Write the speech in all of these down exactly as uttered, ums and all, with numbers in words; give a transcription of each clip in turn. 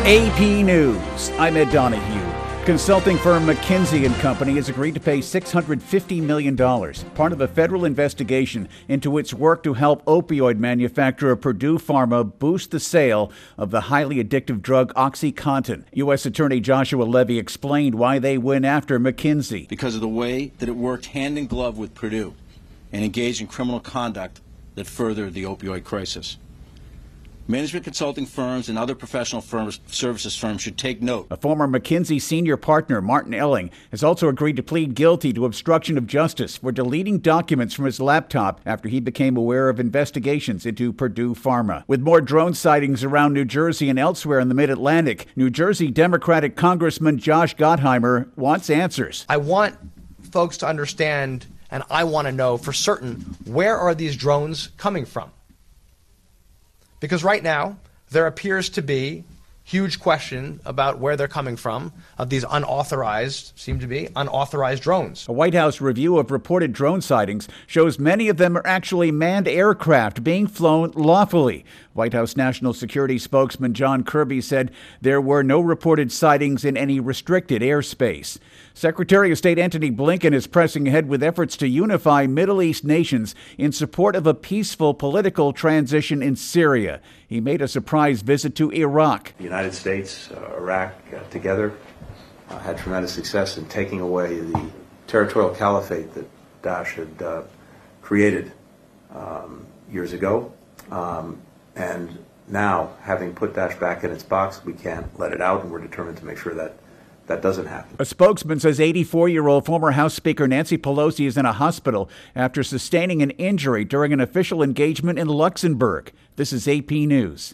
A P News, I'm Ed Donahue. Consulting firm McKinsey and Company has agreed to pay six hundred fifty million dollars, part of a federal investigation into its work to help opioid manufacturer Purdue Pharma boost the sale of the highly addictive drug OxyContin. U S Attorney Joshua Levy explained why they went after McKinsey. Because of the way that it worked hand in glove with Purdue and engaged in criminal conduct that furthered the opioid crisis. Management consulting firms and other professional firms, services firms should take note. A former McKinsey senior partner, Martin Elling, has also agreed to plead guilty to obstruction of justice for deleting documents from his laptop after he became aware of investigations into Purdue Pharma. With more drone sightings around New Jersey and elsewhere in the Mid-Atlantic, New Jersey Democratic Congressman Josh Gottheimer wants answers. I want folks to understand, and I want to know for certain, where are these drones coming from? Because right now, there appears to be huge question about where they're coming from, of these unauthorized, seem to be, unauthorized drones. A White House review of reported drone sightings shows many of them are actually manned aircraft being flown lawfully. White House National Security spokesman John Kirby said there were no reported sightings in any restricted airspace. Secretary of State Antony Blinken is pressing ahead with efforts to unify Middle East nations in support of a peaceful political transition in Syria. He made a surprise visit to Iraq. The United States, uh, Iraq, uh, together uh, had tremendous success in taking away the territorial caliphate that Daesh had uh, created um, years ago. Um, and now, having put Daesh back in its box, we can't let it out, and we're determined to make sure that that doesn't happen. A spokesman says eighty-four-year-old former House Speaker Nancy Pelosi is in a hospital after sustaining an injury during an official engagement in Luxembourg. This is A P News.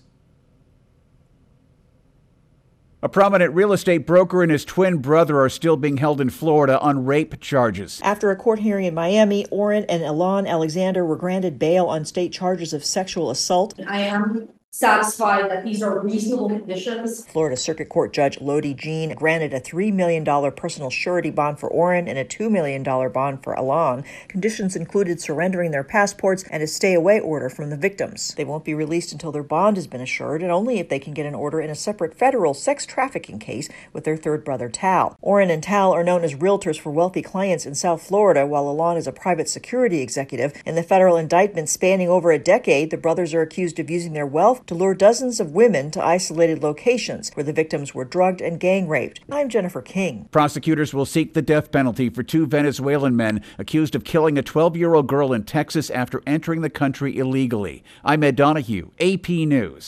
A prominent real estate broker and his twin brother are still being held in Florida on rape charges. After a court hearing in Miami, Oren and Elan Alexander were granted bail on state charges of sexual assault. I am satisfied that these are reasonable conditions. Florida Circuit Court Judge Lodi Jean granted a three million dollars personal surety bond for Oren and a two million dollars bond for Elan. Conditions included surrendering their passports and a stay-away order from the victims. They won't be released until their bond has been assured, and only if they can get an order in a separate federal sex trafficking case with their third brother, Tal. Oren and Tal are known as realtors for wealthy clients in South Florida, while Elan is a private security executive. In the federal indictment spanning over a decade, the brothers are accused of using their wealth to lure dozens of women to isolated locations where the victims were drugged and gang raped. I'm Jennifer King. Prosecutors will seek the death penalty for two Venezuelan men accused of killing a twelve-year-old girl in Texas after entering the country illegally. I'm Ed Donahue, A P News.